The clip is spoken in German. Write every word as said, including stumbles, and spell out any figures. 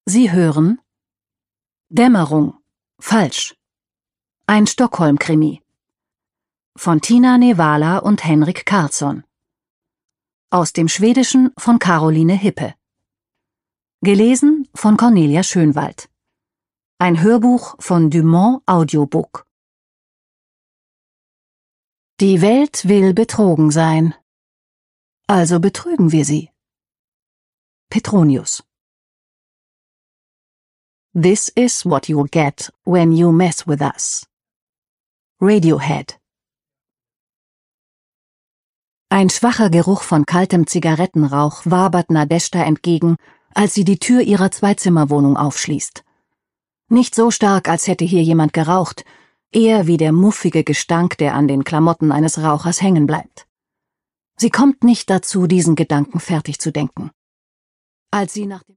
Sie hören Dämmerung. Falsch. Ein Stockholm-Krimi. Von Tina Nevala und Henrik Karlsson. Aus dem Schwedischen von Caroline Hippe. Gelesen von Cornelia Schönwald. Ein Hörbuch von Dumont Audiobook. Die Welt will betrogen sein. Also betrügen wir sie. Petronius. This is what you'll get when you mess with us. Radiohead. Ein schwacher Geruch von kaltem Zigarettenrauch wabert Nadeshda entgegen, als sie die Tür ihrer Zweizimmerwohnung aufschließt. Nicht so stark, als hätte hier jemand geraucht, eher wie der muffige Gestank, der an den Klamotten eines Rauchers hängen bleibt. Sie kommt nicht dazu, diesen Gedanken fertig zu denken. Als sie nach dem